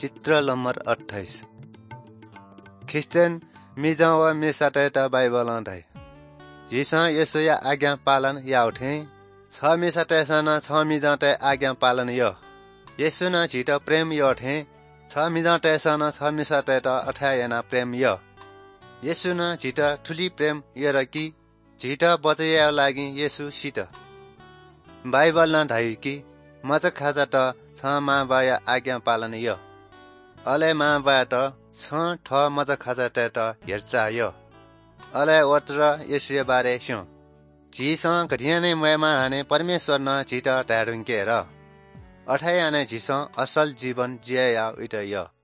चित्र number 28 Christian मिजा व मेसाटेटा Bible अंधाई जिसा येसुया आज्ञा पालन या उठे छ मेसाटेसना छ मिजाटे आज्ञा पालन य येसुना झिट प्रेम य उठे छ मिजाटेसना छ मेसाटेटा अठायना प्रेम य येसुना झिट ठुली प्रेम य रकी झिट बचया लागि येसु सित बाइबल न ढाई कि मज खाजा त छ मा बाया आज्ञा पालन य अले मा बाया त छ ठ मज खाजा त हेरचा य अले वत्र येसुय बारे स्यो झिस घटियाने मयमा हाने परमेश्वर न झिट ढाडुङ्के र अठायाने झिस असल जीवन जिया उइट य